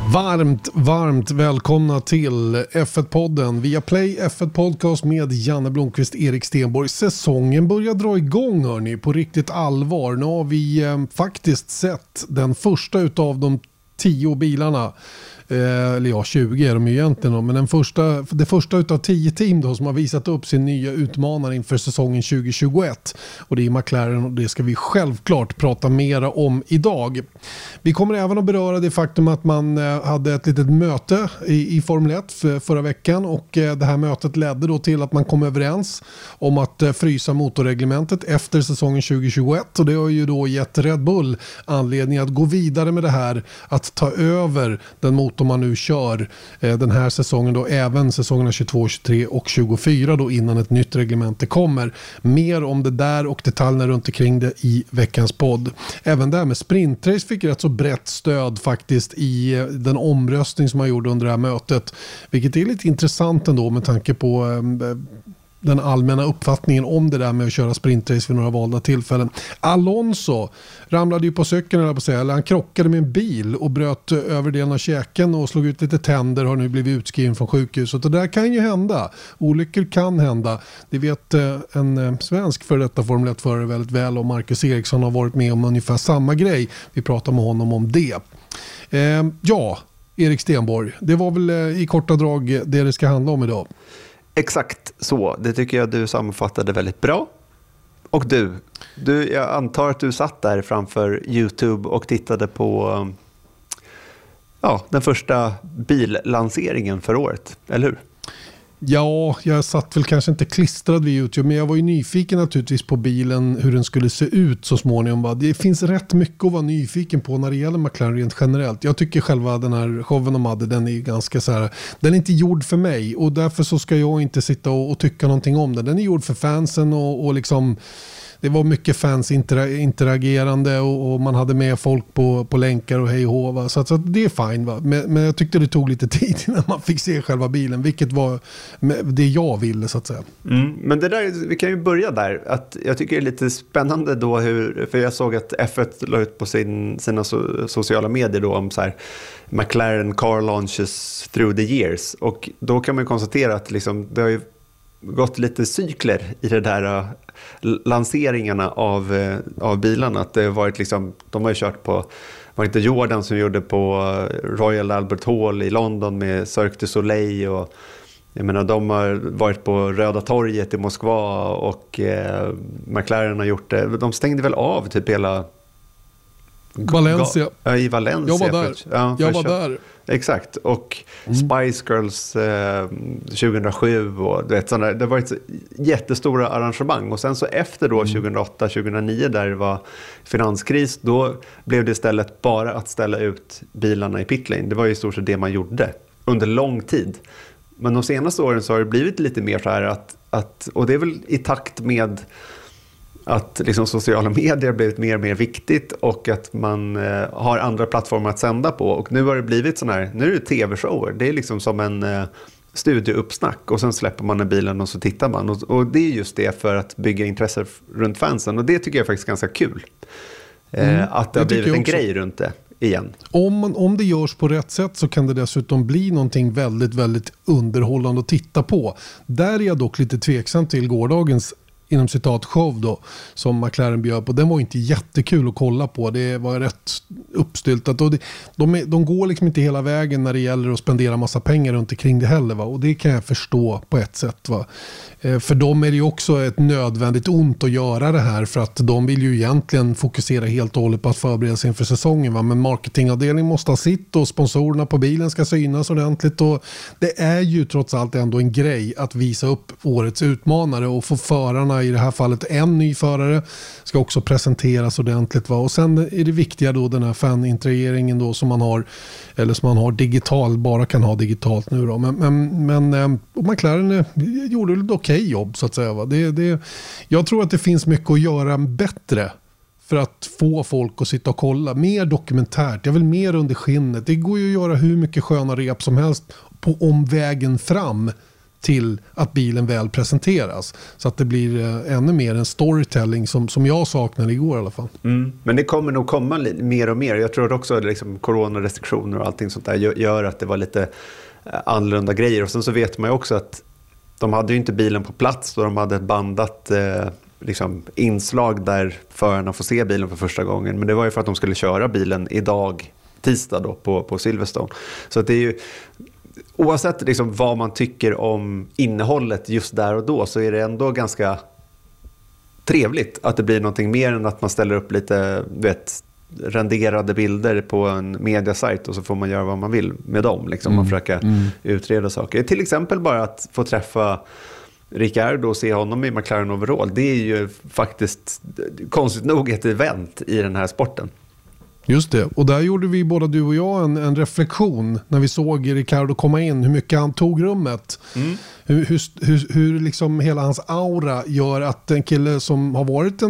Varmt välkomna till F1-podden via Play F1 Podcast med Janne Blomqvist, Erik Stenborg. Säsongen börjar dra igång, hörni, på riktigt allvar. Nu har vi faktiskt sett den första utav de 10 bilarna. Eller ja, 20 är de ju egentligen, men det första utav 10 team då som har visat upp sin nya utmanare inför säsongen 2021, och det är McLaren, och det ska vi självklart prata mera om idag. Vi kommer även att beröra det faktum att man hade ett litet möte i Formel 1 förra veckan, och det här mötet ledde då till att man kom överens om att frysa motorreglementet efter säsongen 2021, och det har ju då gett Red Bull anledning att gå vidare med det här, att ta över den motor man nu kör den här säsongen då, även säsongerna 22, 23 och 24 då, innan ett nytt reglement kommer. Mer om det där och detaljerna runt omkring det i veckans podd. Även där med sprintrace fick rätt så brett stöd faktiskt i den omröstning som man gjorde under det här mötet, vilket är lite intressant ändå med tanke på den allmänna uppfattningen om det där med att köra sprintrace vid några valda tillfällen. Alonso ramlade ju på cykeln, eller han krockade med en bil och bröt överdelen av käken och slog ut lite tänder, har nu blivit utskriven från sjukhuset. Och det där kan ju hända. Olyckor kan hända. Det vet en svensk för detta Formel 1-förare väldigt väl, och Marcus Eriksson har varit med om ungefär samma grej. Vi pratar med honom om det. Ja, Erik Stenborg, det var väl i korta drag det ska handla om idag. Exakt så, det tycker jag du sammanfattade väldigt bra. Och du, jag antar att du satt där framför YouTube och tittade på den första billanseringen för året, eller hur? Ja, jag satt väl kanske inte klistrad vid YouTube, men jag var ju nyfiken naturligtvis på bilen, hur den skulle se ut så småningom. Det finns rätt mycket att vara nyfiken på när det gäller McLaren rent generellt. Jag tycker själva den här showen de hade, den är ganska så här, den är inte gjord för mig, och därför så ska jag inte sitta och tycka någonting om den. Den är gjord för fansen och liksom, det var mycket fans interagerande, och man hade med folk på länkar och hej och hå, va? Så det är fine, va? Men jag tyckte det tog lite tid innan man fick se själva bilen, vilket var det jag ville, så att säga. Men det där, vi kan ju börja där. Att jag tycker det är lite spännande då för jag såg att F1 la ut på sina sociala medier då om så här McLaren car launches through the years, och då kan man konstatera att liksom, det har ju gått lite cykler i det där lanseringarna av bilarna. Att det har varit liksom, de har ju kört på, var inte Jordan som gjorde på Royal Albert Hall i London med Cirque du Soleil, och jag menar, de har varit på Röda torget i Moskva, och McLaren har gjort det. De stängde väl av typ hela Valencia. I Valencia. Jag var där. Exakt. Och Spice Girls 2007 och du vet, sådana, det var ett jättestora arrangemang. Och sen så efter då 2008-2009, där det var finanskris, då blev det istället bara att ställa ut bilarna i pitlane. Det var ju i stort sett det man gjorde under lång tid. Men de senaste åren så har det blivit lite mer så här att och det är väl i takt med att liksom sociala medier har blivit mer och mer viktigt, och att man har andra plattformar att sända på. Och nu har det blivit sån här, nu är det tv-shower. Det är liksom som en studieuppsnack, och sen släpper man bilen och så tittar man. Och det är just det, för att bygga intresse runt fansen. Och det tycker jag faktiskt är ganska kul. Att det har blivit en grej runt det igen. Om det görs på rätt sätt så kan det dessutom bli någonting väldigt, väldigt underhållande att titta på. Där är jag dock lite tveksam till gårdagens inom citat show då, som McLaren bjöd på. Den var inte jättekul att kolla på. Det var rätt uppstyltat, och de går liksom inte hela vägen när det gäller att spendera massa pengar runt omkring det heller, va? Och det kan jag förstå på ett sätt, va? För dem är det ju också ett nödvändigt ont att göra det här, för att de vill ju egentligen fokusera helt och hållet på att förbereda sig inför säsongen, va? Men marketingavdelningen måste ha sitt, och sponsorerna på bilen ska synas ordentligt, och det är ju trots allt ändå en grej att visa upp årets utmanare, och få förarna, i det här fallet en ny förare, ska också presenteras ordentligt, va? Och sen är det viktiga då den här fanintegreringen då som man har, eller som man har digitalt, bara kan ha digitalt nu då. Men McLaren gjorde ett okej jobb, så att säga, va? Jag tror att det finns mycket att göra bättre för att få folk att sitta och kolla. Mer dokumentärt, jag vill mer under skinnet. Det går ju att göra hur mycket sköna rep som helst på omvägen fram till att bilen väl presenteras. Så att det blir ännu mer en storytelling som jag saknade igår i alla fall. Men det kommer nog komma mer och mer. Jag tror också liksom coronarestriktioner och allting sånt där gör att det var lite annorlunda grejer. Och sen så vet man ju också att de hade ju inte bilen på plats och de hade ett bandat liksom inslag där förarna får se bilen för första gången. Men det var ju för att de skulle köra bilen idag, tisdag då, på Silverstone. Så att det är ju, oavsett liksom vad man tycker om innehållet just där och då, så är det ändå ganska trevligt att det blir någonting mer än att man ställer upp lite renderade bilder på en mediasajt och så får man göra vad man vill med dem. Liksom, man försöker utreda saker. Till exempel bara att få träffa Ricciardo och se honom i McLaren overall. Det är ju faktiskt konstigt nog ett event i den här sporten. Just det, och där gjorde vi båda du och jag en reflektion när vi såg Ricciardo komma in, hur mycket han tog rummet. Hur liksom hela hans aura gör att en kille som har varit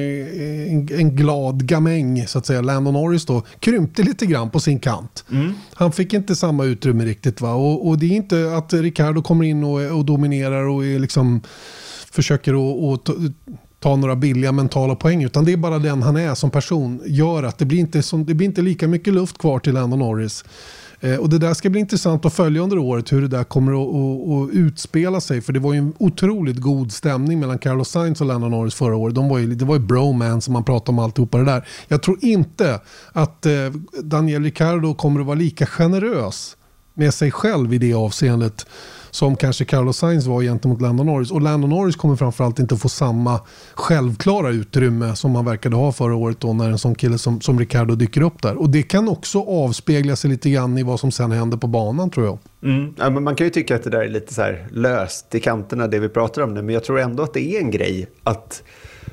en glad gamäng, så att säga, Lando Norris då, krympte lite grann på sin kant. Han fick inte samma utrymme riktigt, va? Och det är inte att Ricciardo kommer in och dominerar och är liksom försöker att ta några billiga mentala poäng, utan det är bara den han är som person, gör att det blir inte lika mycket luft kvar till Lando Norris. Och det där ska bli intressant att följa under året, hur det där kommer att utspela sig, för det var ju en otroligt god stämning mellan Carlos Sainz och Lando Norris förra året. Det var ju bromance som man pratade om, alltihopa det där. Jag tror inte att Daniel Ricciardo kommer att vara lika generös med sig själv i det avseendet som kanske Carlos Sainz var gentemot Lando Norris. Och Lando Norris kommer framförallt inte få samma självklara utrymme som man verkade ha förra året då, när en sån kille som Ricciardo dyker upp där. Och det kan också avspegla sig lite grann i vad som sen händer på banan, tror jag. Ja, men man kan ju tycka att det där är lite så här löst i kanterna, det vi pratar om nu. Men jag tror ändå att det är en grej att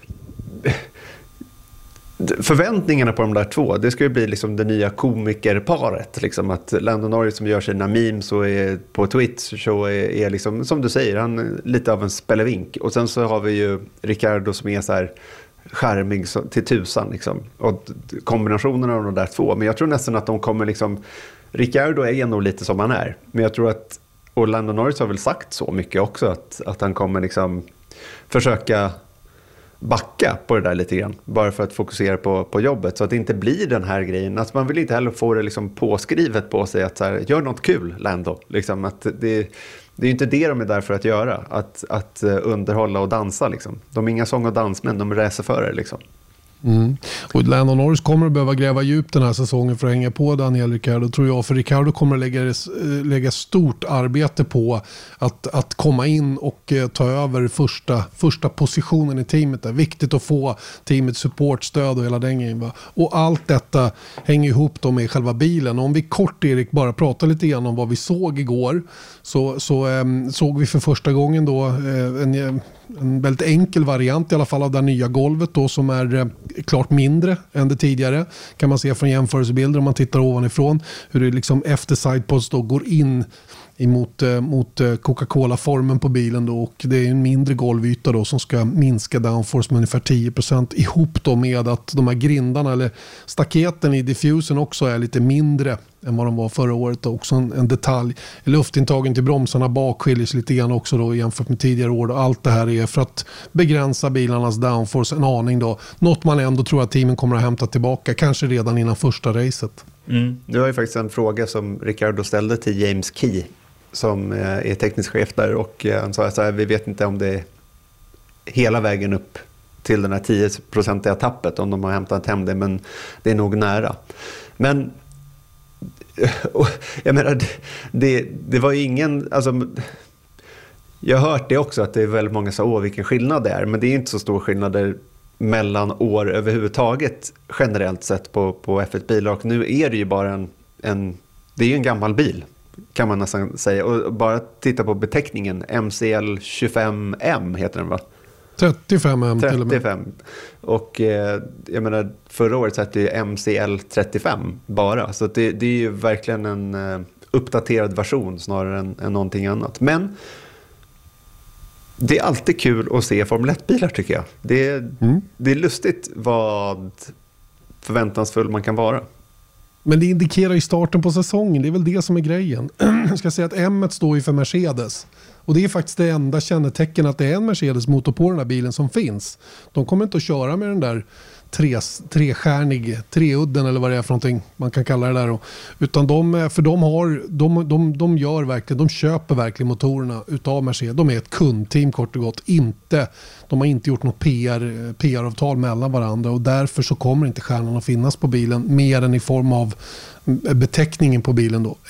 förväntningarna på de där två, det ska ju bli liksom det nya komikerparet, liksom att Lando Norris som gör sina memes och är på Twitch så är liksom, som du säger, han är lite av en spelevink. Och sen så har vi ju Ricciardo som är så här skärmig till tusan liksom. Och kombinationen av de där två, men jag tror nästan att de kommer liksom, Ricciardo är nog lite som han är, men jag tror att, och Lando Norris har väl sagt så mycket också, att han kommer liksom försöka backa på det där lite grann, bara för att fokusera på jobbet, så att det inte blir den här grejen. Alltså man vill inte heller få det liksom påskrivet på sig att så här, gör något kul, Lando. Liksom att det är ju inte det de är där för att göra, att underhålla och dansa. Liksom. De är inga sång- och dansmän, de är racerförare liksom. Och Lando Norris kommer att behöva gräva djupt den här säsongen för att hänga på Daniel Ricciardo, tror jag, för Ricciardo kommer att lägga stort arbete på att komma in och ta över första positionen i teamet. Det är viktigt att få teamets supportstöd och hela den grejen, va? Och allt detta hänger ihop då med själva bilen. Och om vi kort, Erik, bara pratar lite grann om vad vi såg igår, så såg vi för första gången då en väldigt enkel variant i alla fall av det nya golvet då, som är klart mindre än det tidigare. Kan man se från jämförelsebilder om man tittar ovanifrån hur det liksom efter sidepods då går in mot Coca-Cola-formen på bilen då, och det är en mindre golvyta då som ska minska downforce med ungefär 10%, ihop då med att de här grindarna eller staketen i diffusen också är lite mindre än vad de var förra året. Också en detalj. Luftintagen till bromsarna bak skiljer sig lite grann också då jämfört med tidigare år. Allt det här är för att begränsa bilarnas downforce en aning då. Något man ändå tror att teamen kommer att hämta tillbaka, kanske redan innan första racet. Det var ju faktiskt en fråga som Ricciardo ställde till James Key, som är teknisk chef där, och han sa så här, vi vet inte om det är hela vägen upp till den här 10% tappet, om de har hämtat hem det, men det är nog nära. Men jag menar, det var ju ingen, alltså, jag har hört det också, att det är väldigt många som vilken skillnad det är, men det är inte så stor skillnader mellan år överhuvudtaget generellt sett på F1-bilar, och nu är det ju bara det är ju en gammal bil, kan man nästan säga, och bara titta på beteckningen MCL 25M heter den, va? 35M till och med. 35. Och jag menar, förra året så hette det MCL 35 bara, så det är ju verkligen en uppdaterad version snarare än någonting annat. Men det är alltid kul att se Formel 1-bilar, tycker jag. Det är lustigt vad förväntansfull man kan vara. Men det indikerar ju starten på säsongen. Det är väl det som är grejen. Jag ska säga att M1 står ju för Mercedes. Och det är faktiskt det enda kännetecken att det är en Mercedes-motor på den här bilen som finns. De kommer inte att köra med den där treudden eller vad det är för någonting man kan kalla det där då. Utan de gör verkligen, de köper verkligen motorerna utav Mercedes. De är ett kundteam kort och gott. De har inte gjort något PR-avtal mellan varandra och därför så kommer inte stjärnan att finnas på bilen mer än i form av beteckningen på bilen då,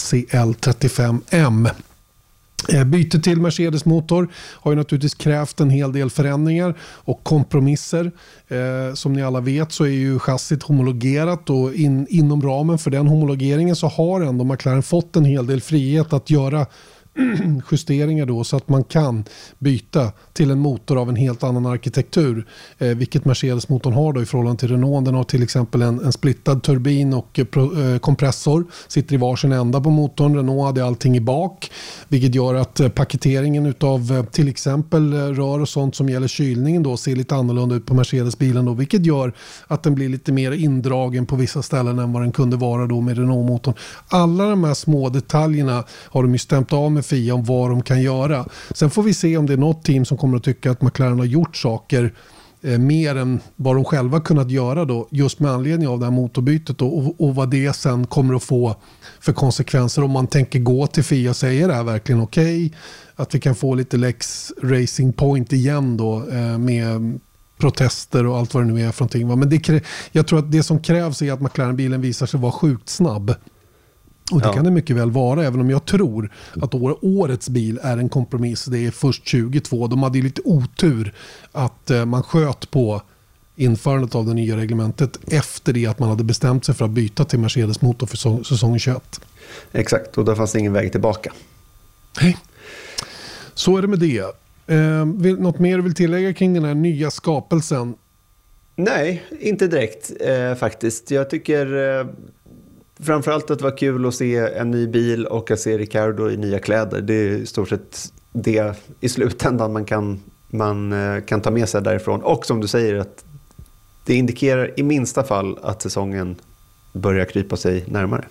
MCL35M. Byte till Mercedes-motor har ju naturligtvis krävt en hel del förändringar och kompromisser. Som ni alla vet så är ju chassit homologerat och inom ramen för den homologeringen så har ändå McLaren fått en hel del frihet att göra justeringar då så att man kan byta till en motor av en helt annan arkitektur, vilket Mercedes-motorn har då i förhållande till Renault. Den har till exempel en splittad turbin och kompressor, sitter i varsin ända på motorn. Renault hade allting i bak, vilket gör att paketeringen utav till exempel rör och sånt som gäller kylningen då ser lite annorlunda ut på Mercedes-bilen då, vilket gör att den blir lite mer indragen på vissa ställen än vad den kunde vara då med Renault-motorn. Alla de här små detaljerna har de ju stämt av med FIA om vad de kan göra. Sen får vi se om det är något team som kommer att tycka att McLaren har gjort saker mer än vad de själva kunnat göra då, just med anledning av det här motorbytet då, och vad det sen kommer att få för konsekvenser om man tänker gå till FIA och säga det här verkligen okej? Att vi kan få lite Lex Racing Point igen då med protester och allt vad det nu är för någonting. Men jag tror att det som krävs är att McLaren-bilen visar sig vara sjukt snabb. Och det kan det mycket väl vara, även om jag tror att årets bil är en kompromiss. Det är först 22. De hade ju lite otur att man sköt på införandet av det nya reglementet efter det att man hade bestämt sig för att byta till Mercedes-motor för säsong 21. Exakt, och då fanns det ingen väg tillbaka. Hej. Så är det med det. Något mer du vill tillägga kring den här nya skapelsen? Nej, inte direkt faktiskt. Jag tycker framförallt att det var kul att se en ny bil och att se Ricciardo i nya kläder. Det är i stort sett det i slutändan man kan ta med sig därifrån. Och som du säger, att det indikerar i minsta fall att säsongen börjar krypa sig närmare.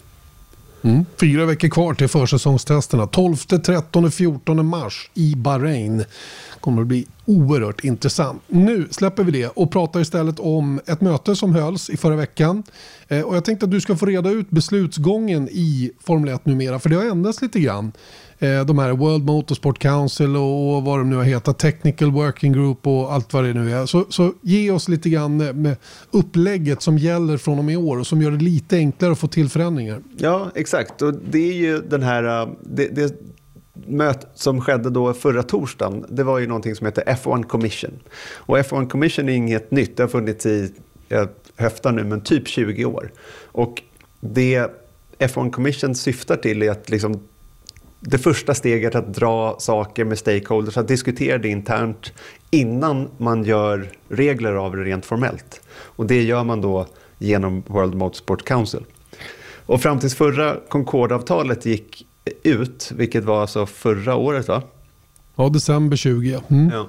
4 veckor kvar till försäsongstesterna. 12, 13, 14 mars i Bahrain. Kommer att bli oerhört intressant. Nu släpper vi det och pratar istället om ett möte som hölls i förra veckan. Och jag tänkte att du ska få reda ut beslutsgången i Formel 1 numera, för det har ändrats lite grann. De här World Motorsport Council och vad de nu har hetat, Technical Working Group och allt vad det nu är. Så ge oss lite grann med upplägget som gäller från och med år och som gör det lite enklare att få till förändringar. Ja, exakt. Och det är ju den här det mötet som skedde då förra torsdagen. Det var ju någonting som heter F1 Commission. Och F1 Commission är inget nytt. Det har funnits i, jag höftar nu, men typ 20 år. Och det F1 Commission syftar till är att liksom det första steget att dra saker med stakeholders, att diskutera det internt innan man gör regler av det rent formellt. Och det gör man då genom World Motorsport Council. Och fram tills förra Concorde-avtalet gick ut, vilket var alltså förra året, va? Ja, december 20. Ja.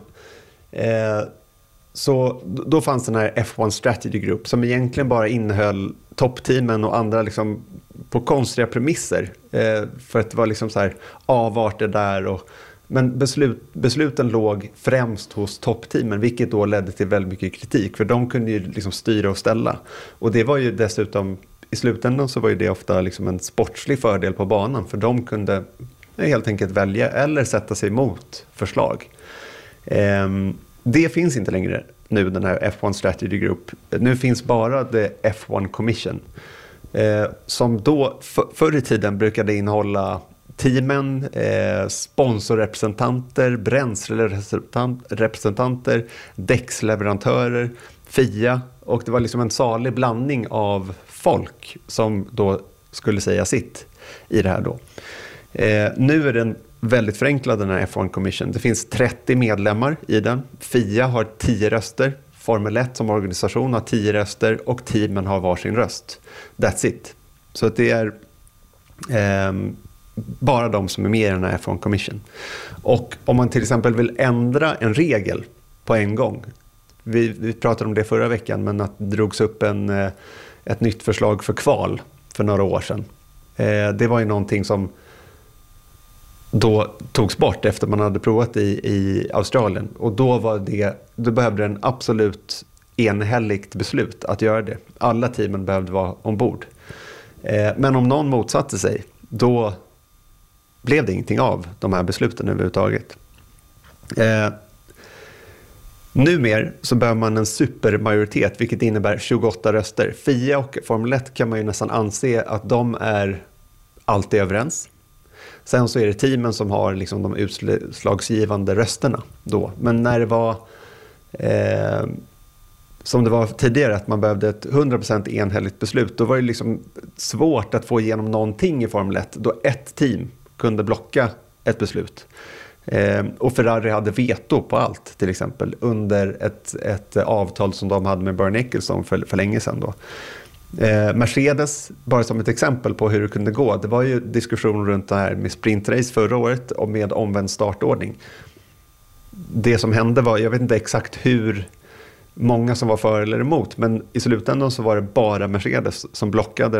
Så då fanns den här F1 Strategy Group som egentligen bara innehöll toppteamen och andra liksom på konstiga premisser, för att det var liksom så här avarter där men besluten låg främst hos toppteamen, vilket då ledde till väldigt mycket kritik, för de kunde ju liksom styra och ställa, och det var ju dessutom i slutändan så var ju det ofta liksom en sportslig fördel på banan, för de kunde helt enkelt välja eller sätta sig emot förslag. Det finns inte längre nu, den här F1 Strategy Group. Nu finns bara the F1 Commission, som då förr i tiden brukade innehålla teamen, sponsorrepresentanter, bränslerepresentanter, däcksleverantörer, FIA, och det var liksom en salig blandning av folk som då skulle säga sitt i det här då. Nu är den väldigt förenklad, den här F1 Commission. Det finns 30 medlemmar i den. FIA har 10 röster. Formel 1 som organisation har 10 röster och teamen har varsin röst. That's it. Så att det är bara de som är med i den här F1 Commission. Och om man till exempel vill ändra en regel på en gång. Vi pratade om det förra veckan, men att det drogs upp ett nytt förslag för kval för några år sedan. Det var ju någonting som då togs bort efter man hade provat i Australien. Och då behövde en absolut enhälligt beslut att göra det. Alla teamen behövde vara ombord. Men om någon motsatte sig, då blev det ingenting av de här besluten överhuvudtaget. Numer så behöver man en supermajoritet, vilket innebär 28 röster. FIA och Formel 1 kan man ju nästan anse att de är alltid överens. Sen så är det teamen som har liksom de utslagsgivande rösterna då. Men när det var som det var tidigare, att man behövde ett 100% enhälligt beslut, då var det liksom svårt att få igenom någonting i Formel 1 då ett team kunde blocka ett beslut. Och Ferrari hade veto på allt, till exempel, under ett avtal som de hade med Bernie Ecclestone för länge sedan då. Mercedes, bara som ett exempel på hur det kunde gå, det var ju diskussion runt det här med sprintrace förra året och med omvänd startordning. Det som hände var, jag vet inte exakt hur många som var för eller emot, men i slutändan så var det bara Mercedes som blockade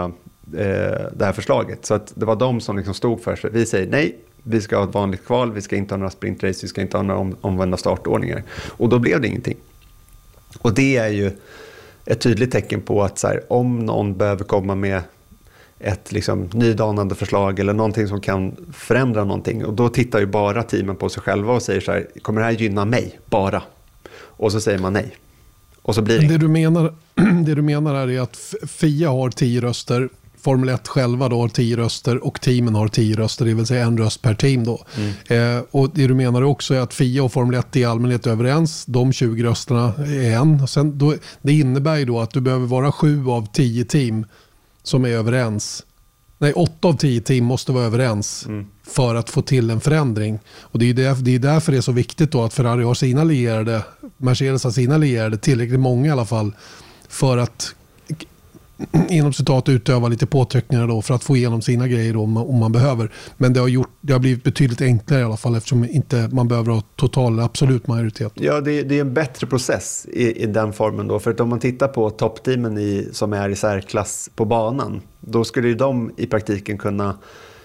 det här förslaget. Så att det var de som liksom stod för sig. Vi säger nej, vi ska ha ett vanligt kval, vi ska inte ha några sprintrace, vi ska inte ha några omvända startordningar. Och då blev det ingenting. Och det är ju ett tydligt tecken på att så här, om någon behöver komma med ett liksom nydanande förslag eller någonting som kan förändra någonting, och då tittar ju bara teamen på sig själva och säger så här, kommer det här gynna mig bara? Och så säger man nej. Och så blir det. Det du menar är att FIA har 10 röster, Formel 1 själva då har 10 röster och teamen har 10 röster, det vill säga en röst per team då. Och det du menar också är att FIA och Formel 1 i allmänhet är överens, de 20 rösterna är en. Sen då, det innebär ju då att du behöver vara 7 av 10 team som är överens. Nej, 8 av 10 team måste vara överens för att få till en förändring. Och det är därför det är så viktigt då att Ferrari har sina lierade, Mercedes har sina lierade, tillräckligt många i alla fall, för att inom citat utöva lite påtryckningar då för att få igenom sina grejer då, om man behöver. Men det har blivit betydligt enklare i alla fall, eftersom inte man behöver ha total absolut majoritet. Ja, det är en bättre process i den formen då. För att om man tittar på toppteamen som är i särklass på banan, då skulle ju de i praktiken kunna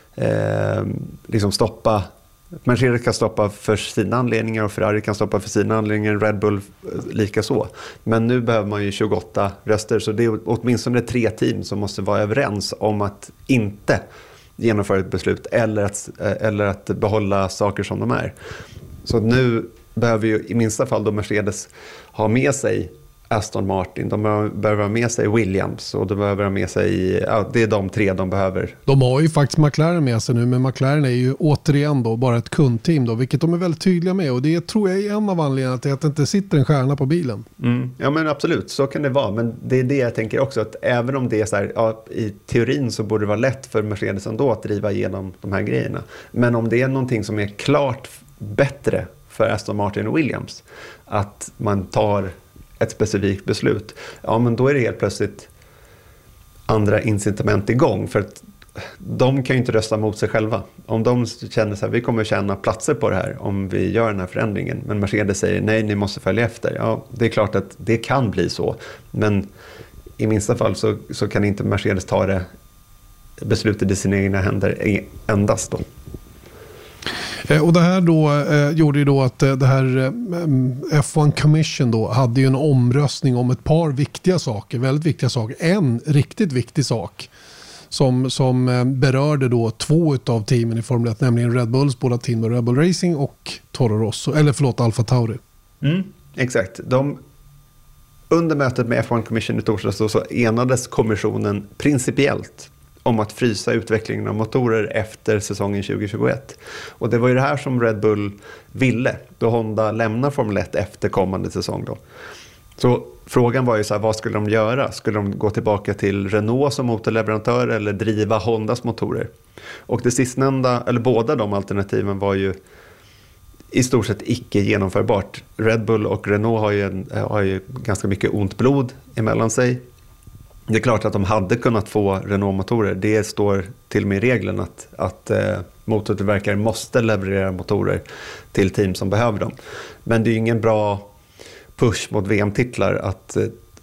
liksom stoppa. Mercedes kan stoppa för sina anledningar och Ferrari kan stoppa för sina anledningar, Red Bull lika så. Men nu behöver man ju 28 röster, så det är åtminstone 3 team som måste vara överens om att inte genomföra ett beslut eller att behålla saker som de är. Så nu behöver ju i minsta fall då Mercedes ha med sig Aston Martin, de behöver ha med sig Williams och de behöver ha med sig, det är de 3 de behöver. De har ju faktiskt McLaren med sig nu, men McLaren är ju återigen då bara ett kundteam då, vilket de är väldigt tydliga med, och det tror jag är en av anledningarna till att det inte sitter en stjärna på bilen. Ja, men absolut, så kan det vara, men det är det jag tänker också, att även om det är så här, i teorin så borde det vara lätt för Mercedes ändå att driva igenom de här grejerna, men om det är någonting som är klart bättre för Aston Martin och Williams, att man tar ett specifikt beslut, ja men då är det helt plötsligt andra incitament igång, för att de kan ju inte rösta mot sig själva. Om de känner så här, vi kommer tjäna platser på det här om vi gör den här förändringen, men Mercedes säger nej, ni måste följa efter. Ja, det är klart att det kan bli så, men i minsta fall så kan inte Mercedes ta det beslutet i sina egna händer endast då. Och det här då gjorde ju då att det här F1 Commission då hade ju en omröstning om ett par viktiga saker, väldigt viktiga saker. En riktigt viktig sak som berörde då 2 av teamen i Formel 1, nämligen Red Bulls båda team, Red Bull Racing och Toro Rosso, eller förlåt, Alfa Tauri. Exakt. Under mötet med F1 Commission i torsdags så enades kommissionen principiellt om att frysa utvecklingen av motorer efter säsongen 2021. Och det var ju det här som Red Bull ville då Honda lämnar Formel 1 efter kommande säsong då. Så frågan var ju så här, vad skulle de göra? Skulle de gå tillbaka till Renault som motorleverantör eller driva Hondas motorer? Och det sistnämnda, eller båda de alternativen var ju i stort sett icke genomförbart. Red Bull och Renault har ju ganska mycket ont blod emellan sig. Det är klart att de hade kunnat få Renault-motorer. Det står till och med i regeln att motortillverkare måste leverera motorer till team som behöver dem. Men det är ju ingen bra push mot VM-titlar att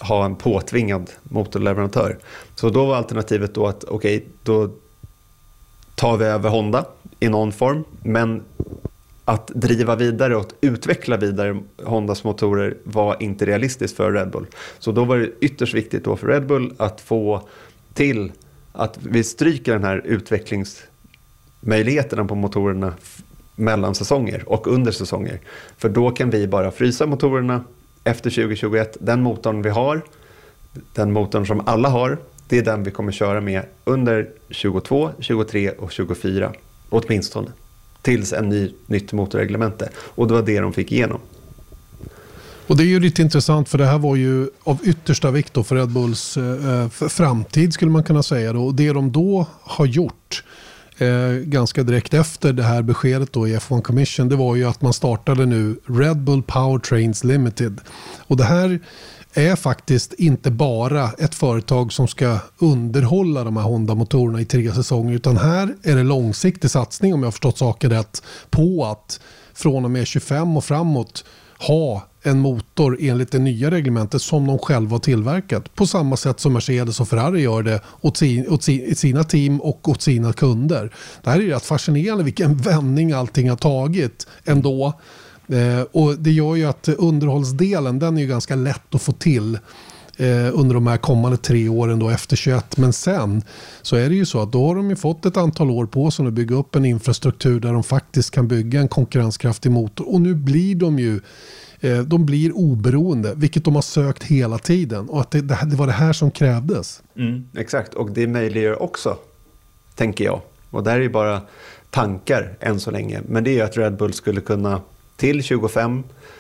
ha en påtvingad motorleverantör. Så då var alternativet då att då tar vi över Honda i någon form, men att driva vidare och utveckla vidare Hondas motorer var inte realistiskt för Red Bull. Så då var det ytterst viktigt då för Red Bull att få till att vi stryker den här utvecklingsmöjligheterna på motorerna mellan säsonger och under säsonger. För då kan vi bara frysa motorerna efter 2021. Den motorn vi har, den motorn som alla har, det är den vi kommer köra med under 22, 23 och 24 åtminstone. Tills nytt motorreglemente. Och det var det de fick igenom. Och det är ju lite intressant, för det här var ju av yttersta vikt då för Red Bulls framtid, skulle man kunna säga. Då. Och det de då har gjort ganska direkt efter det här beskedet då i F1 Commission, det var ju att man startade nu Red Bull Powertrains Limited. Och det här är faktiskt inte bara ett företag som ska underhålla de här Honda-motorerna i 3 säsonger, utan här är det långsiktig satsning, om jag har förstått saker rätt, på att från och med 25 och framåt ha en motor enligt det nya reglementet som de själva har tillverkat. På samma sätt som Mercedes och Ferrari gör det åt sina team och åt sina kunder. Det här är rätt fascinerande vilken vändning allting har tagit ändå. Och det gör ju att underhållsdelen, den är ju ganska lätt att få till under de här kommande 3 åren då efter 21. Men sen så är det ju så att då har de ju fått ett antal år på sig att bygga upp en infrastruktur där de faktiskt kan bygga en konkurrenskraftig motor. Och nu blir de blir oberoende, vilket de har sökt hela tiden. Och att det var det här som krävdes. Exakt, och det möjliggör också, tänker jag. Och där är ju bara tankar än så länge. Men det är ju att Red Bull skulle kunna till 25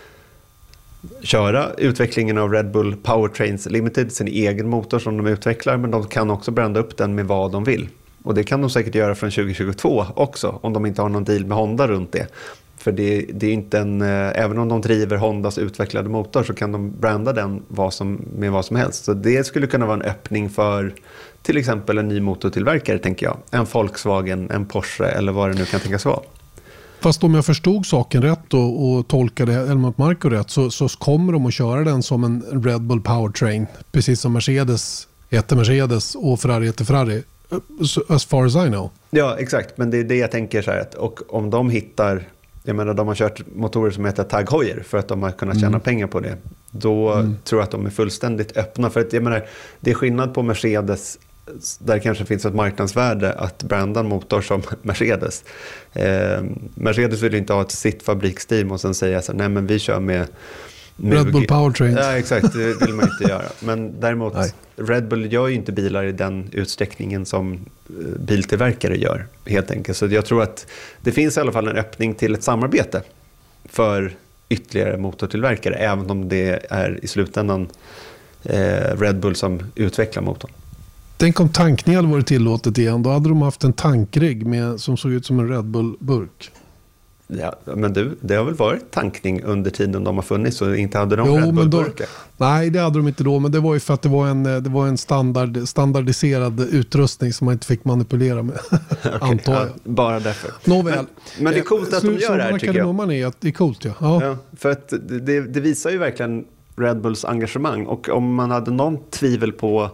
köra utvecklingen av Red Bull Powertrains Limited, sin egen motor som de utvecklar, men de kan också branda upp den med vad de vill. Och det kan de säkert göra från 2022 också, om de inte har någon deal med Honda runt det. För det är inte även om de driver Hondas utvecklade motor så kan de branda den med vad som helst. Så det skulle kunna vara en öppning för till exempel en ny motortillverkare, tänker jag. En Volkswagen, en Porsche eller vad det nu kan tänkas vara. Fast om jag förstod saken rätt och tolkade Helmut Marko rätt så kommer de att köra den som en Red Bull Powertrain. Precis som Mercedes heter Mercedes och Ferrari heter Ferrari. As far as I know. Ja, exakt. Men det är det jag tänker så här. Och om de hittar, jag menar de har kört motorer som heter Tag Heuer för att de har kunnat tjäna pengar på det. Då tror jag att de är fullständigt öppna. För att jag menar, det är skillnad på Mercedes, där kanske finns ett marknadsvärde att branda en motor som Mercedes. Mercedes vill inte ha sitt fabriksteam och sen säga så nej men vi kör med Red Bull Powertrain. Ja, exakt, det vill man inte göra. Men däremot, Red Bull gör ju inte bilar i den utsträckningen som biltillverkare gör, helt enkelt. Så jag tror att det finns i alla fall en öppning till ett samarbete för ytterligare motortillverkare, även om det är i slutändan Red Bull som utvecklar motorn. Tänk om tankning hade varit tillåtet igen. Då hade de haft en tankrigg som såg ut som en Red Bull-burk. Ja, men det har väl varit tankning under tiden de har funnits, så inte hade de Red Bull-burkar? Nej, det hade de inte då, men det var ju för att det var en standardiserad utrustning som man inte fick manipulera med. Okay, antar jag. Ja, bara därför. Nåväl. Men det är coolt att de gör det här, tycker jag. Är att det är coolt, ja. För att det visar ju verkligen Red Bulls engagemang, och om man hade någon tvivel på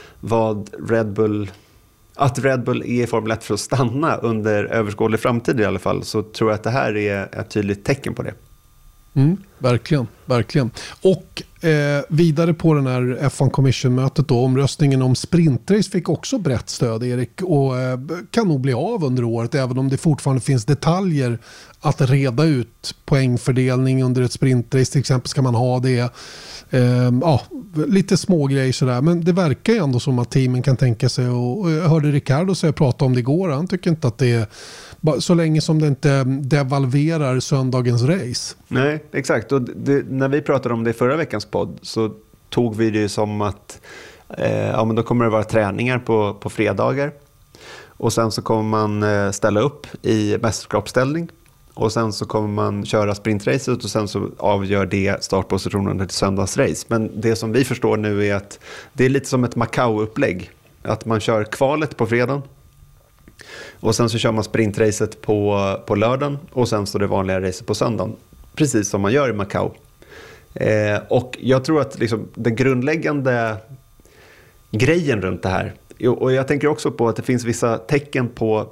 att Red Bull är i Formel 1 för att stanna under överskådlig framtid i alla fall, så tror jag att det här är ett tydligt tecken på det. Verkligen. Och vidare på den här F1 Commission-mötet då, omröstningen om sprintrace fick också brett stöd, Erik, och kan nog bli av under året, även om det fortfarande finns detaljer att reda ut. Poängfördelning under ett sprintrace till exempel, ska man ha det? Lite små grejer sådär, men det verkar ju ändå som att teamen kan tänka sig, och jag hörde Ricardo prata om det igår, han tycker inte att det är så länge som det inte devalverar söndagens race. Nej, exakt, och när vi pratade om det i förra veckans podd så tog vi det som att men då kommer det vara träningar på fredagar, och sen så kommer man ställa upp i mästerskapsställning. Och sen så kommer man köra sprintracet och sen så avgör det startpositionen till söndagsrace. Men det som vi förstår nu är att det är lite som ett Macau-upplägg. Att man kör kvalet på fredagen. Och sen så kör man sprintracet på lördagen. Och sen så det vanliga racet på söndagen. Precis som man gör i Macau. Och jag tror att liksom, den grundläggande grejen runt det här, och jag tänker också på att det finns vissa tecken på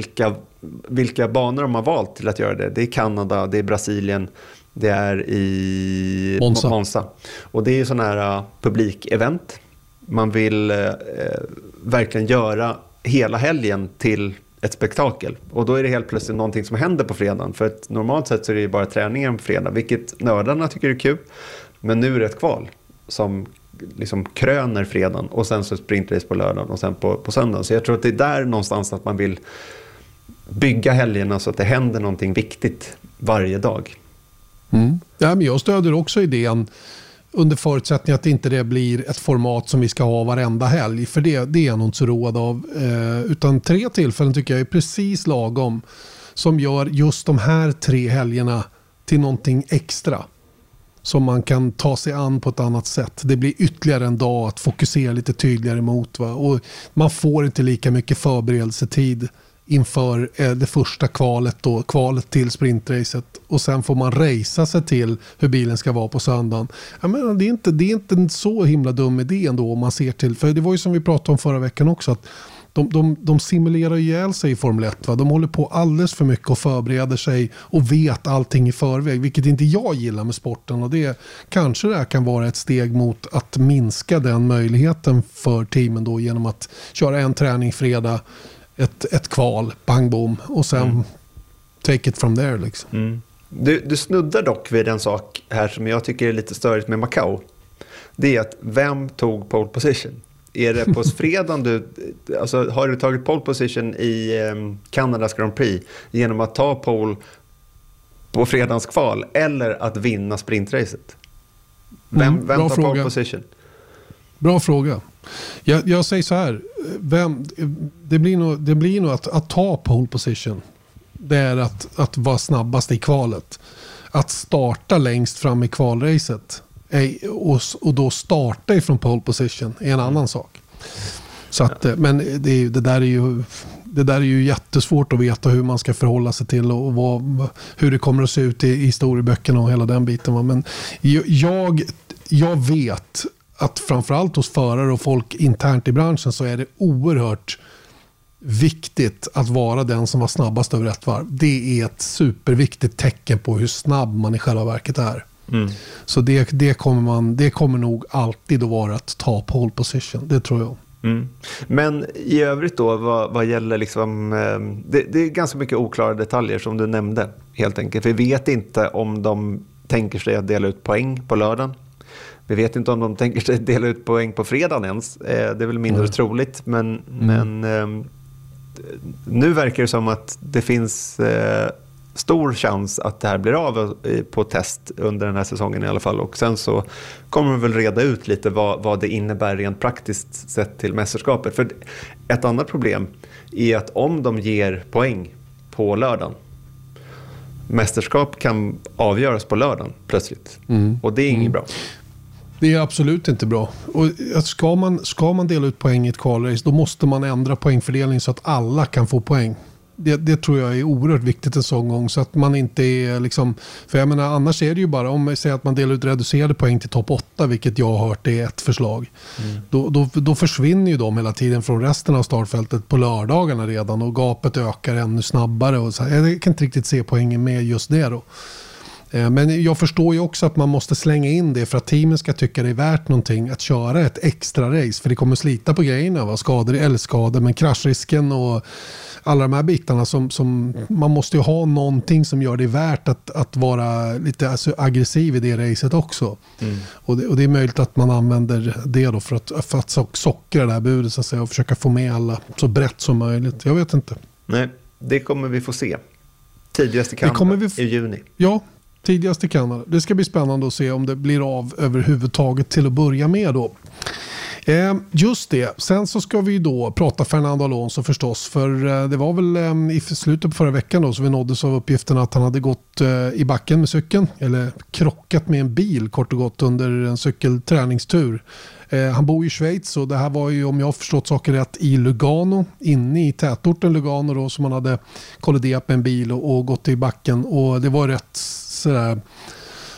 vilka banor de har valt till att göra det. Det är Kanada, det är Brasilien, det är i Monza. Och det är ju sådana här publikevent. Man vill verkligen göra hela helgen till ett spektakel. Och då är det helt plötsligt någonting som händer på fredagen. För att normalt sett så är det ju bara träningen på fredag, vilket nördarna tycker är kul. Men nu är det ett kval som liksom kröner fredagen och sen så sprintrace på lördagen och sen på söndagen. Så jag tror att det är där någonstans att man vill bygga helgerna så att det händer någonting viktigt varje dag. Ja, men jag stöder också idén under förutsättning att inte det blir ett format som vi ska ha varenda helg. För det är jag nog inte så road av. Utan 3 tillfällen tycker jag är precis lagom som gör just de här 3 helgerna till någonting extra. Som man kan ta sig an på ett annat sätt. Det blir ytterligare en dag att fokusera lite tydligare mot. Va? Och man får inte lika mycket förberedelsetid inför det första kvalet till sprintracet. Och sen får man racea sig till hur bilen ska vara på söndagen. Jag menar, det är inte en så himla dum idé ändå om man ser till. För det var ju som vi pratade om förra veckan också, att de simulerar ihjäl sig i Formel 1. Va? De håller på alldeles för mycket och förbereder sig och vet allting i förväg, vilket inte jag gillar med sporten. Och det kanske det kan vara ett steg mot att minska den möjligheten för teamen då, genom att köra en träning fredag, ett kval, bang boom, och sen take it from there liksom. Du snuddar dock vid en sak här som jag tycker är lite störigt med Macau. Det är att vem tog pole position? Är det på fredagen alltså har du tagit pole position i Kanadas Grand Prix genom att ta pole på fredagens kval eller att vinna sprintracet? Vem tar pole position? Bra fråga. Jag säger så här, det blir nog att ta pole position. Det är att vara snabbast i kvalet. Att starta längst fram i kvalracet och då starta ifrån pole position är en annan sak. Så att, men det där är ju jättesvårt att veta hur man ska förhålla sig till och hur det kommer att se ut i historieböckerna och hela den biten. Men jag vet att framförallt hos förare och folk internt i branschen så är det oerhört viktigt att vara den som var snabbast över ett varv. Det är ett superviktigt tecken på hur snabb man i själva verket är. Så det kommer nog alltid att vara att ta pole position, det tror jag. Men i övrigt då, vad gäller liksom, det är ganska mycket oklara detaljer som du nämnde helt enkelt. Vi vet inte om de tänker sig att dela ut poäng på lördagen. Vi vet inte om de tänker sig att dela ut poäng på fredagen ens. Det är väl mindre troligt, men nu verkar det som att det finns stor chans att det här blir av på test under den här säsongen i alla fall. Och sen så kommer vi väl reda ut lite vad det innebär rent praktiskt sett till mästerskapet. För ett annat problem är att om de ger poäng på lördagen, mästerskap kan avgöras på lördagen plötsligt. Och det är inget bra. Det är absolut inte bra. Och ska man dela ut poäng i ett kvalrace, då måste man ändra poängfördelning så att alla kan få poäng. Det tror jag är oerhört viktigt en sån gång, så att man inte är liksom, för jag menar, annars är det ju bara, om man säger att man delar ut reducerade poäng till topp 8, vilket jag har hört är ett förslag, då försvinner ju de hela tiden från resten av startfältet på lördagarna redan, och gapet ökar ännu snabbare, och så här, jag kan inte riktigt se poängen med just det då. Men jag förstår ju också att man måste slänga in det för att teamen ska tycka det är värt någonting att köra ett extra race, för det kommer slita på grejerna, va? Skador, men kraschrisken och alla de här bitarna som man måste ju ha någonting som gör det värt att vara lite aggressiv i det racet också. Och det är möjligt att man använder det då för att sockra det här budet så att säga, och försöka få med alla så brett som möjligt. Jag vet inte. Nej, det kommer vi få se. Tidigast i Kanada i juni. Ja, tidigast i Kanada. Det ska bli spännande att se om det blir av överhuvudtaget till att börja med då. Just det. Sen så ska vi då prata Fernando Alonso förstås, för det var väl i slutet på förra veckan då så vi nåddes av uppgiften att han hade gått i backen med cykeln, eller krockat med en bil kort och gott under en cykelträningstur. Han bor i Schweiz, och det här var ju, om jag har förstått saker rätt, i Lugano, inne i tätorten Lugano då, som han hade kolliderat med en bil och gått i backen, och det var rätt sådär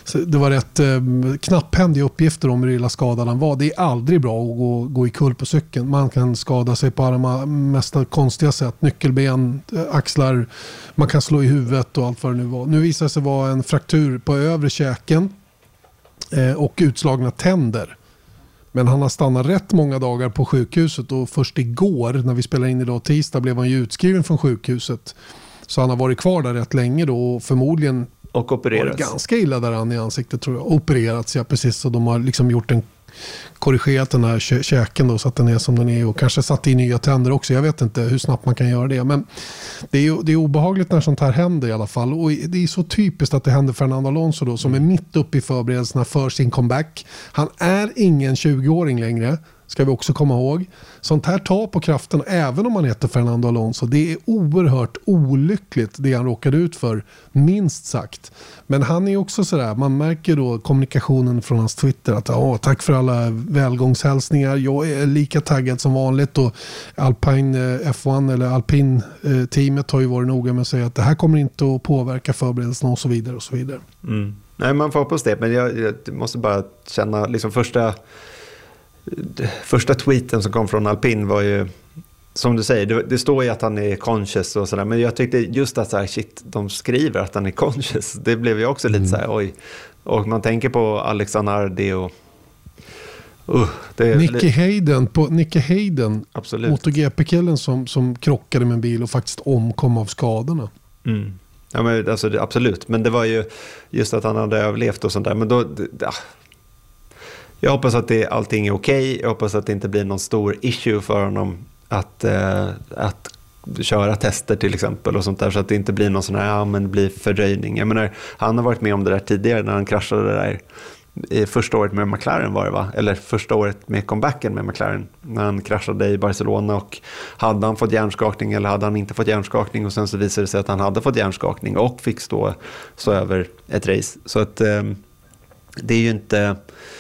det var rätt knapphändiga uppgifter om hur illa skadad han var. Det är aldrig bra att gå i kull på cykeln. Man kan skada sig på alla mesta konstiga sätt. Nyckelben, axlar, man kan slå i huvudet och allt vad det nu var. Nu visar det sig vara en fraktur på övre käken och utslagna tänder. Men han har stannat rätt många dagar på sjukhuset och först igår, när vi spelar in idag tisdag, blev han ju utskriven från sjukhuset. Så han har varit kvar där rätt länge då och förmodligen och opererats. Ganska illa där han i ansiktet tror jag. Opererats, ja precis. Så de har liksom gjort korrigerat den här käken då så att den är som den är och kanske satt i nya tänder också. Jag vet inte hur snabbt man kan göra det. Men det är obehagligt när sånt här händer i alla fall. Och det är så typiskt att det händer Fernando Alonso då som är mitt uppe i förberedelserna för sin comeback. Han är ingen 20-åring längre. Ska vi också komma ihåg. Sånt här tar på kraften även om man heter Fernando Alonso. Det är oerhört olyckligt det han råkade ut för, minst sagt. Men han är också sådär, man märker då kommunikationen från hans Twitter att tack för alla välgångshälsningar. Jag är lika taggad som vanligt och Alpine F1 eller Alpine teamet har ju varit noga med att säga att det här kommer inte att påverka förberedelserna och så vidare och så vidare. Mm. Nej, man får hoppas det, men jag måste bara känna liksom första tweeten som kom från Alpin var ju, som du säger, det står ju att han är conscious och sådär, men jag tyckte just att så här, shit, de skriver att han är conscious, det blev ju också lite så här, oj, och man tänker på Alexander Ardi och Nicky Hayden absolut. MotoGP-killen som krockade med en bil och faktiskt omkom av skadorna. Mm. Ja, men alltså, absolut, men det var ju just att han hade överlevt och sånt där, men då jag hoppas att allting är okej. Jag hoppas att det inte blir någon stor issue för honom att köra tester till exempel och sånt där, så att det inte blir någon sån här, men det blir fördröjning. Jag menar, han har varit med om det där tidigare när han kraschade det där i första året med McLaren var det va? Eller första året med comebacken med McLaren när han kraschade i Barcelona, och hade han fått hjärnskakning eller hade han inte fått hjärnskakning, och sen så visade det sig att han hade fått hjärnskakning och fick stå över ett race. Så att det är ju inte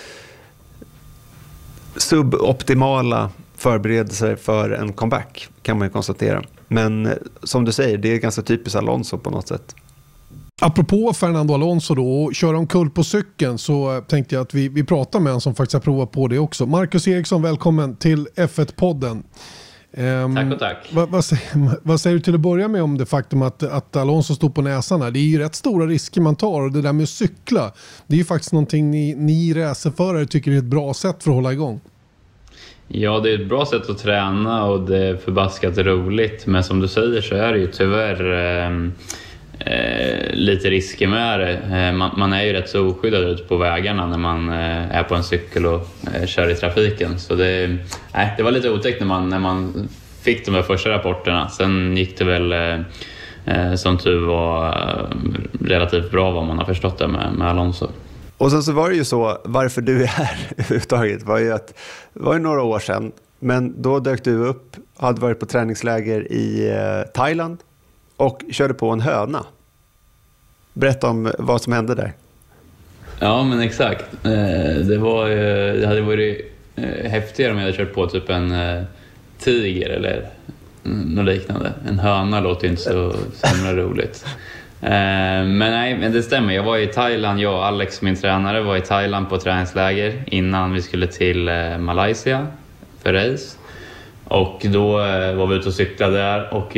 suboptimala förberedelser för en comeback, kan man ju konstatera. Men som du säger, det är ganska typiskt Alonso på något sätt. Apropå Fernando Alonso då, och köra omkull på cykeln, så tänkte jag att vi pratar med en som faktiskt har provat på det också. Marcus Eriksson, välkommen till F1-podden. Tack och tack. Vad säger du till att börja med om det faktum att Alonso stod på näsan här? Det är ju rätt stora risker man tar, och det där med att cykla, det är ju faktiskt någonting ni racerförare tycker är ett bra sätt för att hålla igång. Ja, det är ett bra sätt att träna och det är förbaskat roligt, men som du säger så är det ju tyvärr lite risker med det. Man är ju rätt så oskyddad ute på vägarna när man är på en cykel och kör i trafiken. Så det var lite otäckt när man fick de här första rapporterna. Sen gick det väl som tur var relativt bra, vad man har förstått det med Alonso. Och sen så var det ju så, varför du är här överhuvudtaget var ju att det var ju några år sedan, men då dök du upp, hade varit på träningsläger i Thailand och körde på en höna. Berätta om vad som hände där. Ja, men exakt. Det hade varit häftigare om jag hade kört på typ en tiger eller något liknande. En höna låter inte så himla roligt. Men det stämmer. Jag var i Thailand, jag och Alex, min tränare, var i Thailand på träningsläger innan vi skulle till Malaysia för race. Och då var vi ute och cyklade där, och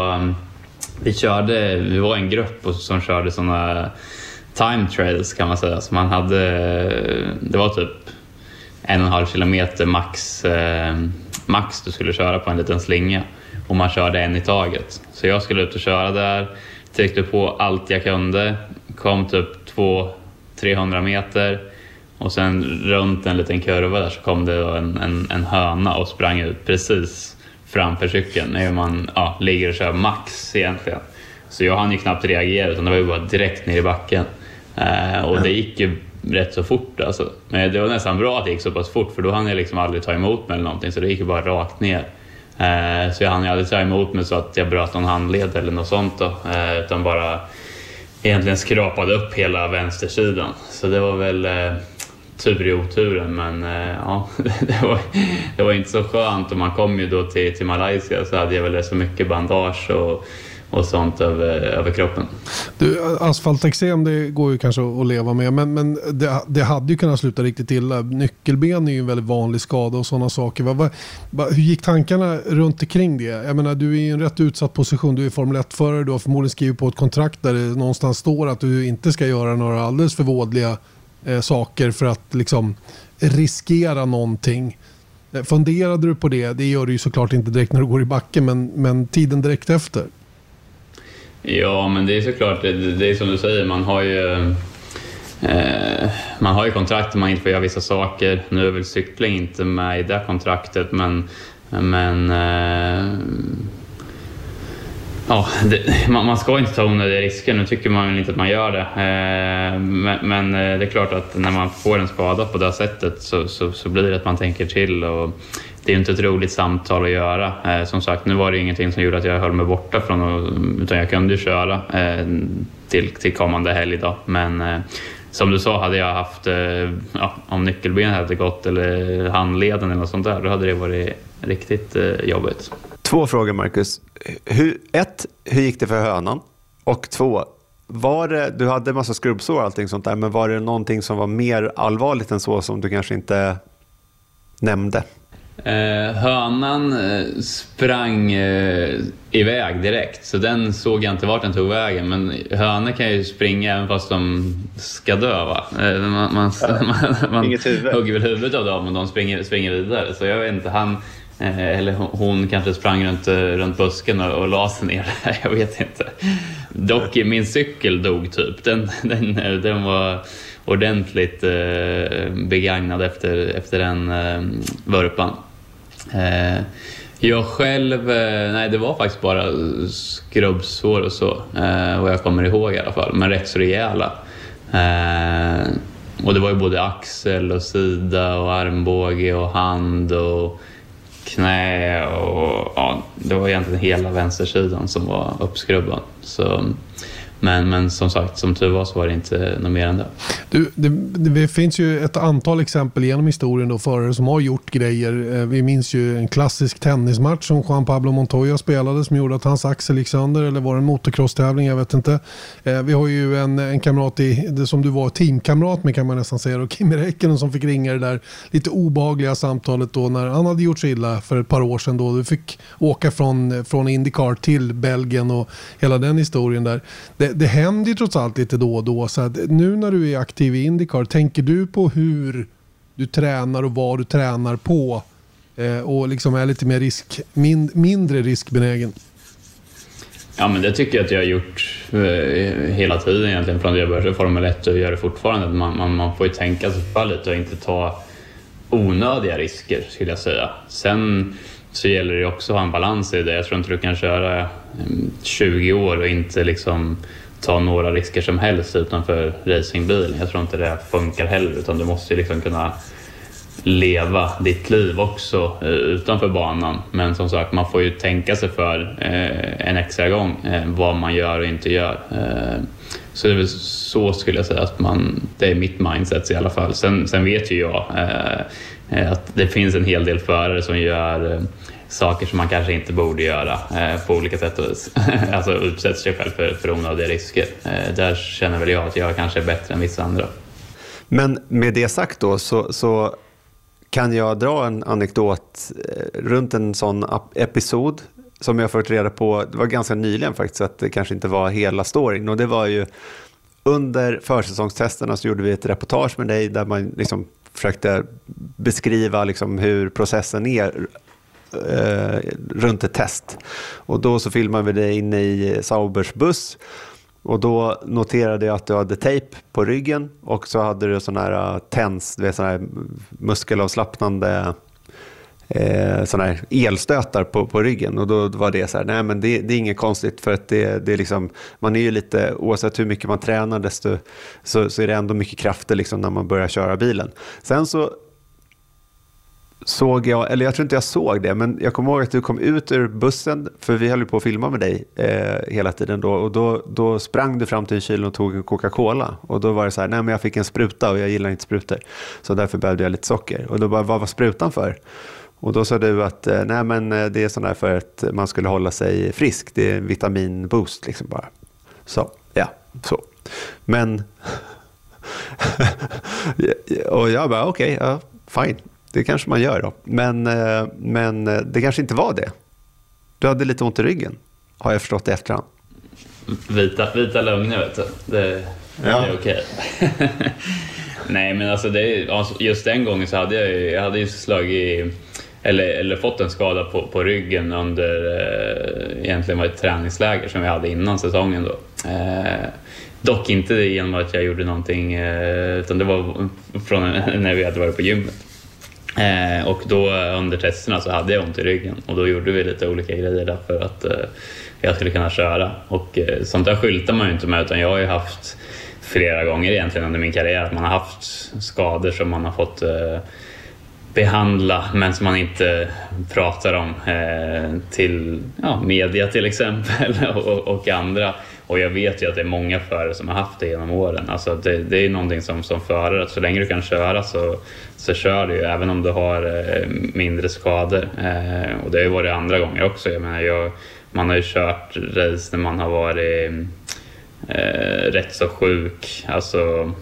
vi var en grupp som körde såna time trails kan man säga. Så det var typ 1,5 kilometer max du skulle köra på en liten slinga, och man körde en i taget. Så jag skulle ut och köra där, tryckte på allt jag kunde, kom typ 200-300 meter, och sen runt en liten kurva där så kom det en höna och sprang ut precis framför cykeln när man ligger och kör max egentligen. Så jag hann ju knappt reagera, utan det var ju bara direkt ner i backen. Och det gick ju rätt så fort alltså. Men det var nästan bra att det gick så pass fort, för då hann jag liksom aldrig ta emot mig eller någonting, så det gick ju bara rakt ner. Så jag hann ju aldrig ta emot mig så att jag bröt någon handled eller något sånt då, utan bara egentligen skrapade upp hela vänstersidan. Så det var väl tur i oturen, men det var inte så skönt. Och man kom ju då till Malaysia, så hade jag väl så mycket bandage och sånt över kroppen. Du, asfalteksem, det går ju kanske att leva med, men det hade ju kunnat sluta riktigt illa. Nyckelben är ju en väldigt vanlig skada och sådana saker. Hur gick tankarna runt omkring det? Jag menar, du är i en rätt utsatt position, du är Formel 1-förare, du har förmodligen skrivit på ett kontrakt där det någonstans står att du inte ska göra några alldeles för vådliga saker för att liksom riskera någonting. Funderade du på det? Det gör du ju såklart inte direkt när du går i backen, men tiden direkt efter. Ja, men det är såklart, det är som du säger, man har ju kontrakt, man inte får göra vissa saker. Nu är väl cykling inte med i det kontraktet, men ja, man ska inte ta onödiga risker. Nu tycker man väl inte att man gör det. Men det är klart att när man får en skada på det sättet så blir det att man tänker till. Och det är inte ett roligt samtal att göra. Som sagt, nu var det ingenting som gjorde att jag höll mig borta från, utan jag kunde köra till kommande helg då. Men som du sa, hade jag haft, om nyckelben hade gått eller handleden eller något sånt där, då hade det varit riktigt jobbigt. 2 frågor, Marcus. 1, hur gick det för hönan? Och 2, du hade en massa skrubbsår och allting sånt där, men var det någonting som var mer allvarligt än så som du kanske inte nämnde? Hönan sprang iväg direkt, så den såg jag inte vart den tog vägen, men hönor kan ju springa även fast de ska dö, va? Man hugger väl huvudet av dem och de springer vidare, så jag vet inte, eller hon kanske sprang runt busken och la sig ner där, jag vet inte. Dock min cykel dog typ, den var ordentligt begagnad efter den vurpan. Jag själv, nej, det var faktiskt bara skrubbsår och så, vad jag kommer ihåg i alla fall, men rätt så rejäla. Och det var ju både axel och sida och armbåge och hand och knä och ja, det var egentligen hela vänstersidan som var uppskrubbad. Så, men som sagt, som tur var så var det inte något mer än det. Det finns ju ett antal exempel genom historien då, förare som har gjort grejer. Vi minns ju en klassisk tennismatch som Juan Pablo Montoya spelade som gjorde att hans axel gick sönder, eller var det en motocross-tävling, jag vet inte. Vi har ju en kamrat som du var teamkamrat med, kan man nästan säga, och Kimi Räikkönen som fick ringa det där lite obehagliga samtalet då när han hade gjort sig illa för ett par år sedan då. Du fick åka från IndyCar till Belgien och hela den historien där. Det händer ju trots allt lite då och då, så att nu när du är aktiv i IndyCar, tänker du på hur du tränar och vad du tränar på och liksom är lite mer mindre riskbenägen? Ja, men det tycker jag att jag har gjort hela tiden egentligen, från att jag började Formel 1 och gör det fortfarande. Man får ju tänka sig för lite och inte ta onödiga risker, skulle jag säga. Sen så gäller det också att ha en balans i det. Jag tror inte du kan köra 20 år och inte liksom ta några risker som helst utanför racingbilen. Jag tror inte det funkar heller, utan du måste liksom kunna leva ditt liv också utanför banan. Men som sagt, man får ju tänka sig för en extra gång vad man gör och inte gör. Så det är väl så, skulle jag säga, att det är mitt mindset i alla fall. Sen vet ju jag att det finns en hel del förare som gör saker som man kanske inte borde göra på olika sätt och vis. Alltså utsätter sig själv för onödiga risker. Där känner väl jag att jag kanske är bättre än vissa andra. Men med det sagt då så kan jag dra en anekdot runt en sån episod som jag fått reda på. Det var ganska nyligen faktiskt, att det kanske inte var hela storyn. Och det var ju under försäsongstesterna så gjorde vi ett reportage med dig där man liksom försökte beskriva liksom hur processen är runt ett test. Och då så filmade vi det inne i Saubers buss. Och då noterade jag att du hade tejp på ryggen och så hade du sån här tens, det är sån här muskelavslappnande sån här elstötar på ryggen. Och då var det så här, nej men det är inget konstigt, för att det är liksom, man är ju lite, oavsett hur mycket man tränar desto så är det ändå mycket krafter liksom när man börjar köra bilen. Sen så såg jag, eller jag tror inte jag såg det, men jag kommer ihåg att du kom ut ur bussen, för vi höll ju på att filma med dig hela tiden då, och då sprang du fram till kylen och tog en Coca-Cola, och då var det så här, nej men jag fick en spruta och jag gillar inte sprutor, så därför behövde jag lite socker. Och då bara, vad var sprutan för? Och då sa du att nej, men det är sån där för att man skulle hålla sig frisk. Det är en vitaminboost liksom bara. Så, ja, så. Men och jag bara okej, ja, fine. Det kanske man gör då. Men det kanske inte var det. Du hade lite ont i ryggen, har jag förstått i efterhand. Vita lögner, vet du. Det är okej. Nej, men alltså just den gången så hade jag hade ju slagit eller fått en skada på ryggen under egentligen var ett träningsläger som jag hade innan säsongen då. Dock inte genom att jag gjorde någonting, utan det var från när vi hade varit på gymmet. Och då under testerna så hade jag ont i ryggen, och då gjorde vi lite olika grejer där för att jag skulle kunna köra. Och sånt där skyltar man ju inte med, utan jag har ju haft flera gånger egentligen under min karriär att man har haft skador som man har fått behandla, men som man inte pratar om till media till exempel och andra. Och jag vet ju att det är många förare som har haft det genom åren. Alltså det är någonting som förare, att så länge du kan köra så kör du ju, även om du har mindre skador. Och det har ju varit andra gånger också. Jag menar, man har ju kört race när man har varit rätt så sjuk. Alltså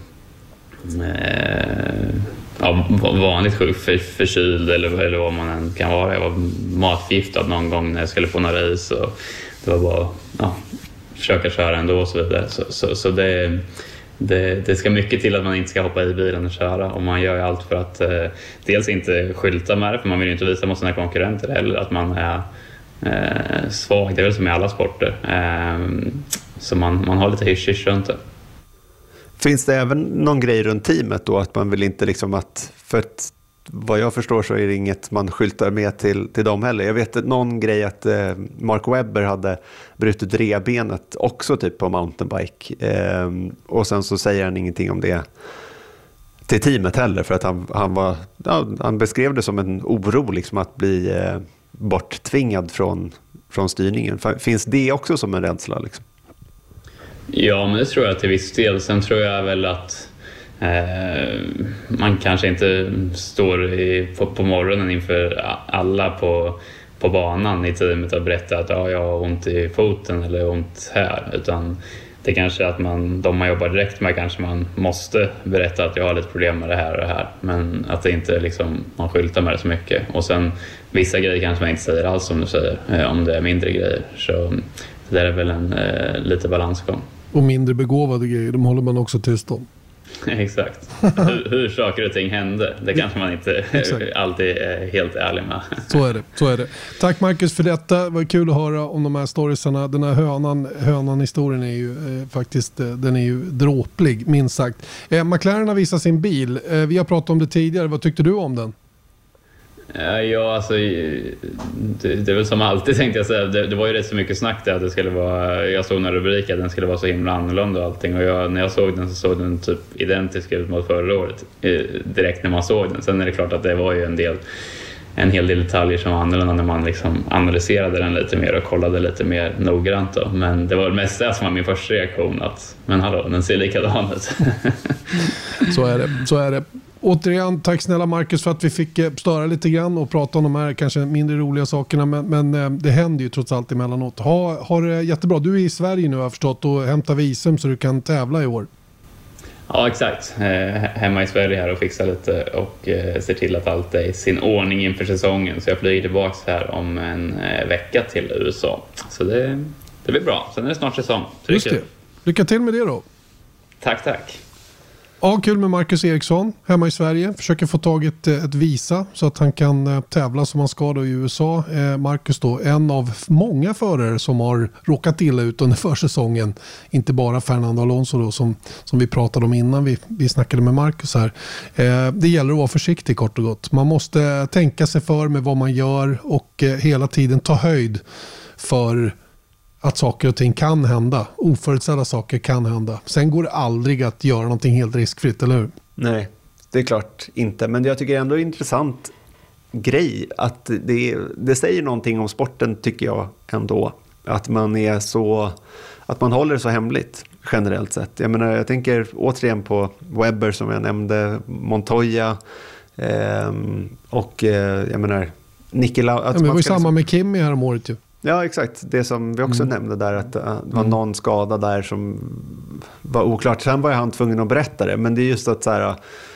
vanligt sjuk, förkyld eller vad man än kan vara. Jag var matgiftad någon gång när jag skulle få några race, och det var bara försöka köra ändå och så vidare. Så det ska mycket till att man inte ska hoppa i bilen och köra, och man gör ju allt för att dels inte skylta med det, för man vill ju inte visa mot sina konkurrenter, eller att man är svag. Det är väl som i alla sporter. Så man har lite hysch runt det. Finns det även någon grej runt teamet då, att man vill inte liksom att, för att vad jag förstår så är det inget man skyltar med till dem heller. Jag vet någon grej att Mark Webber hade brutit revbenet också typ på mountainbike. Och sen så säger han ingenting om det till teamet heller, för att han beskrev det som en oro liksom, att bli borttvingad från styrningen. Finns det också som en rädsla liksom? Ja, men det tror jag till viss del. Sen tror jag väl att man kanske inte står på morgonen inför alla på banan i teamet och berättar att jag har ont i foten eller ont här, utan det kanske är att de man jobbar direkt med, kanske man måste berätta att jag har lite problem med det här och det här, men att det inte liksom, man skyltar med det så mycket. Och sen vissa grejer kanske man inte säger alls, som du säger, om det är mindre grejer. Så det där är väl en lite balansgång. Och mindre begåvade grejer, de håller man också tyst om. Exakt. Hur saker och ting hände, det kanske man inte alltid är helt ärlig med. Så är det. Tack Marcus för detta. Det var kul att höra om de här storiesarna. Den här hönan-historien är ju faktiskt, den är ju dråplig, minst sagt. McLaren har visat sin bil. Vi har pratat om det tidigare. Vad tyckte du om den? Ja, alltså det är väl som alltid, tänkte jag säga. Det var ju rätt så mycket snack där att det skulle vara, jag såg några rubriker att den skulle vara så himla annorlunda och allting, och när jag såg den så såg den typ identisk ut mot förra året direkt när man såg den. Sen är det klart att det var ju en hel del detaljer som var annorlunda när man liksom analyserade den lite mer och kollade lite mer noggrant då. Men det var det mesta som var min första reaktion, att men hallå, den ser likadan ut. Så är det. Återigen, tack snälla Marcus för att vi fick störa lite grann och prata om de här kanske mindre roliga sakerna, men det händer ju trots allt emellanåt. Ha det jättebra. Du är i Sverige nu, har jag förstått, och hämtar visum så du kan tävla i år. Ja, exakt. Hemma i Sverige här och fixa lite och ser till att allt är i sin ordning inför säsongen. Så jag flyger tillbaka här om en vecka till USA. Så det blir bra. Sen är det snart säsong. Just det. Lycka till med det då. Tack. Ja, kul med Marcus Eriksson hemma i Sverige. Försöker få tag ett visa så att han kan tävla som han ska då i USA. Marcus då, en av många förare som har råkat illa ut under försäsongen. Inte bara Fernando Alonso då, som vi pratade om innan vi snackade med Marcus här. Det gäller att vara försiktig kort och gott. Man måste tänka sig för med vad man gör och hela tiden ta höjd för att saker och ting kan hända. Oförutsedda saker kan hända. Sen går det aldrig att göra någonting helt riskfritt, eller hur? Nej, det är klart inte. Men jag tycker ändå det är en intressant grej att det säger någonting om sporten, tycker jag ändå. Att man håller det så hemligt generellt sett. Jag menar, jag tänker återigen på Webber som jag nämnde, Montoya och jag menar Niki Lauda. Det var ju samma med Kimi här om året ju. Ja, exakt. Det som vi också nämnde där, att det var någon skada där som var oklart. Sen var ju han tvungen att berätta det, men det är just att så här,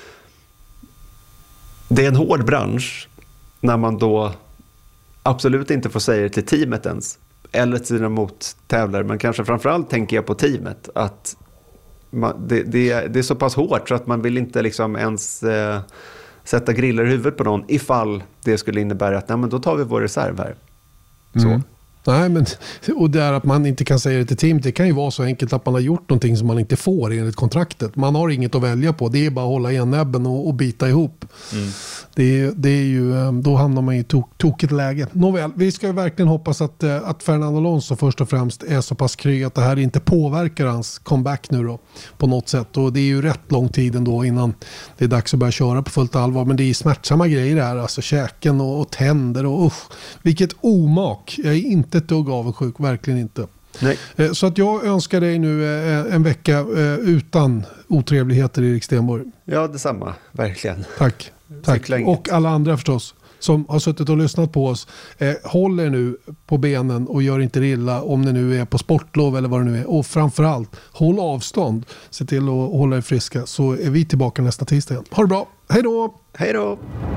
det är en hård bransch när man då absolut inte får säga det till teamet ens, eller till sina mottävlare, men kanske framförallt tänker jag på teamet, att det är så pass hårt så att man vill inte liksom ens sätta griller i huvudet på någon ifall det skulle innebära att nej, men då tar vi vår reserv här. Så. Nej, men och det är att man inte kan säga det till team. Det kan ju vara så enkelt att man har gjort någonting som man inte får enligt kontraktet. Man har inget att välja på. Det är bara att hålla igen näbben och bita ihop. Det är ju, då hamnar man i tokigt läge. Nåväl, vi ska ju verkligen hoppas att Fernando Alonso först och främst är så pass kry att det här inte påverkar hans comeback nu då på något sätt. Och det är ju rätt lång tid ändå innan det är dags att börja köra på fullt allvar. Men det är smärtsamma grejer här. Alltså käken och tänder och vilket omak. Jag är inte ett dugg avundsjuk, verkligen inte. Nej. Så att jag önskar dig nu en vecka utan otrevligheter, Erik Stenborg. Ja, detsamma. Verkligen. Tack. Och alla andra förstås som har suttit och lyssnat på oss. Håll er nu på benen och gör inte illa om ni nu är på sportlov eller vad det nu är. Och framförallt, håll avstånd. Se till att hålla er friska, så är vi tillbaka nästa tisdag. Ha det bra. Hej då! Hej då!